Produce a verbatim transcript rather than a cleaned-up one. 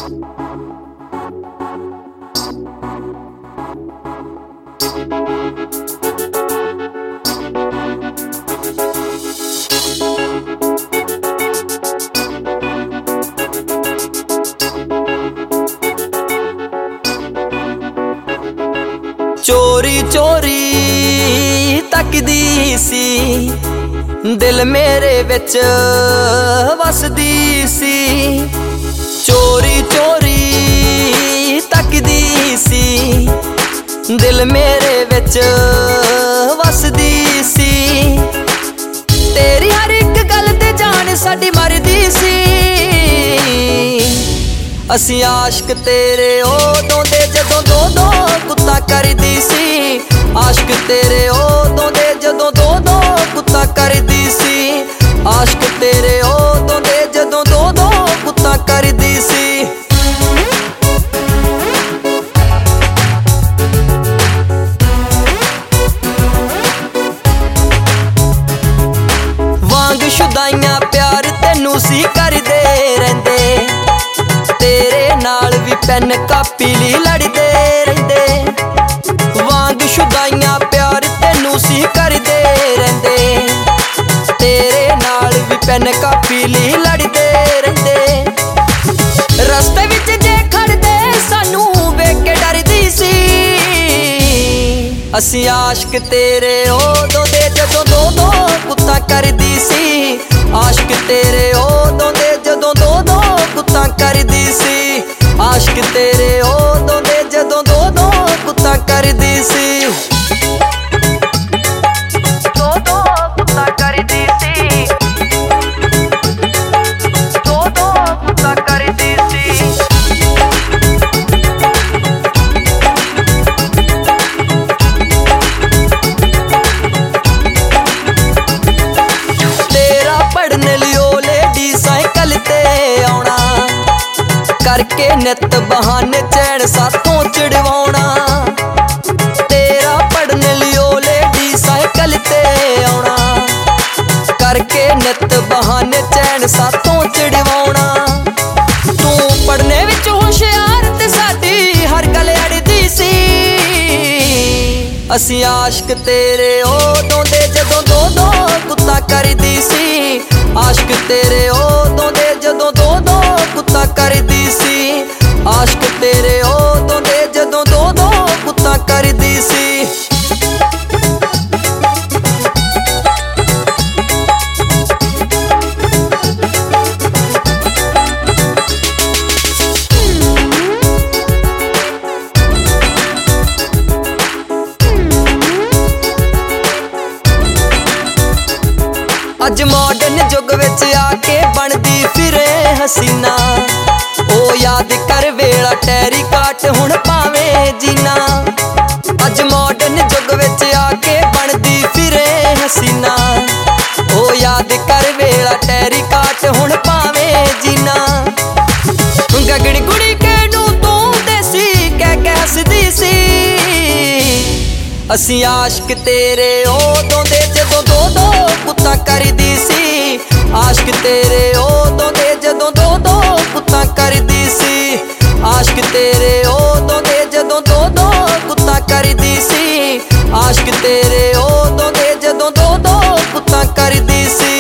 चोरी चोरी तकदी सी दिल मेरे विच वसदी सी। चोरी चोरी तकदी सी दिल मेरे विच वसदी सी। तेरी हर एक गल ते जान साडी मरदी सी। असी आशिक तेरे उदों दे जदों दो दो कुत्ता करदी सी। आशिक तेरे उदों दे जदों दो दो कुत्ता करदी सी। आशिक तेरे उदों दे जदों दो दो कुत्ता करदी सी। वांग शुदाइयां प्यार तैनू सी करदे रहिंदे। तेरे नाल भी पेन कापी ली लड़दे रहिंदे। वांग शुदाइयां प्यार तैनू सी करदे रहिंदे। तेरे नाल भी पेन कापी ली लड़दे रहिंदे। रस्ते विच जे खड़दे सानू वेख के डरदी सी। असी आशिक तेरे उदों दे जदों दो दो कुत्ता करदी सी। आशिक तेरे उदों दे जदों दो दो कुत्ता करदी सी। आशिक तेरे उदों दे जदों दो दो कुत्ता करदी सी। दो दो कुत्ता करदी सी। दो दो कुत्ता करदी सी। तेरा पढ़ने लियो लेडी साइकिल ते आउणा करके नित बहाने चैन साथों चिड़वाउणा। तेरा पढ़ने लियो लेडी साइकिल ते आउणा करके नित बहाने चैन साथों चिड़वाउणा। तू पढ़ने विच होशियार ते साडी हर गल अड़दी सी। असी आशिक तेरे उदों दे जदों दो दो कुत्ता करदी सी। आशिक तेरे उदों दे जदों दो दो कुत्ता करदी सी। आशिक तेरे उदों दे जदों दो दो कुत्ता करदी सी। अज मॉडर्न युग विच आके बनदी फिरे हसीना। ओ याद कर वेला टैरी काट हुण पावें जीना। अज मॉडर्न युग विच आके बनदी फिरे हसीना। ओ याद कर वेला टैरी काट हुण पावें जीना। गगड़ी गुड़ी के नू तू देसी कह के हसदी सी। असी आशिक तेरे उदों दे जदों दो दो कुत्ता करदी सी। आशिक तेरे उदों दे जदों दो दो कुत्ता करदी सी। आशिक तेरे उदों दे जदों दो दो कुत्ता करदी सी। आशिक तेरे उदों दे जदों दो दो कुत्ता करदी सी।